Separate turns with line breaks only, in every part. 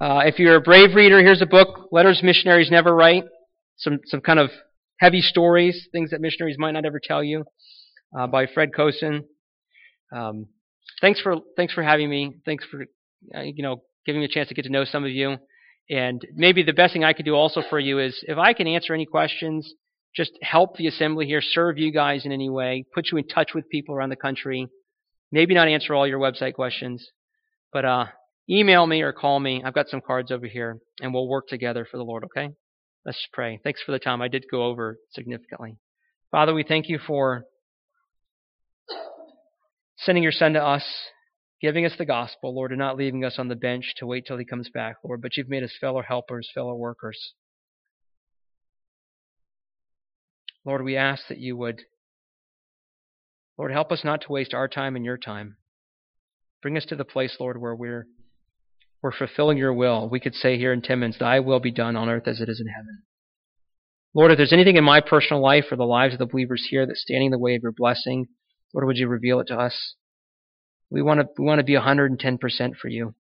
If you're a brave reader, here's a book, Letters Missionaries Never Write. Some kind of heavy stories, things that missionaries might not ever tell you, by Fred Cosin. Thanks for having me. Thanks for giving me a chance to get to know some of you. And maybe the best thing I could do also for you is if I can answer any questions, just help the assembly here, serve you guys in any way, put you in touch with people around the country. Maybe not answer all your website questions, but email me or call me. I've got some cards over here, and we'll work together for the Lord, okay? Let's just pray. Thanks for the time. I did go over significantly. Father, we thank you for sending your Son to us, giving us the gospel, Lord, and not leaving us on the bench to wait till he comes back, Lord, but you've made us fellow helpers, fellow workers. Lord, we ask that you would, Lord, help us not to waste our time and your time. Bring us to the place, Lord, where we're fulfilling your will. We could say here in Timmins, thy will be done on earth as it is in heaven. Lord, if there's anything in my personal life or the lives of the believers here that's standing in the way of your blessing, Lord, would you reveal it to us? We want to be 110% for you.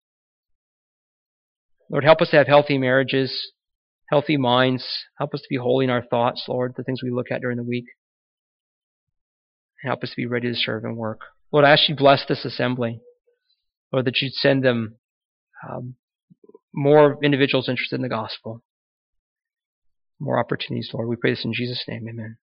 Lord, help us to have healthy marriages, healthy minds. Help us to be holy in our thoughts, Lord, the things we look at during the week. Help us to be ready to serve and work. Lord, I ask you to bless this assembly. Lord, that you'd send them more individuals interested in the gospel. More opportunities, Lord. We pray this in Jesus' name. Amen.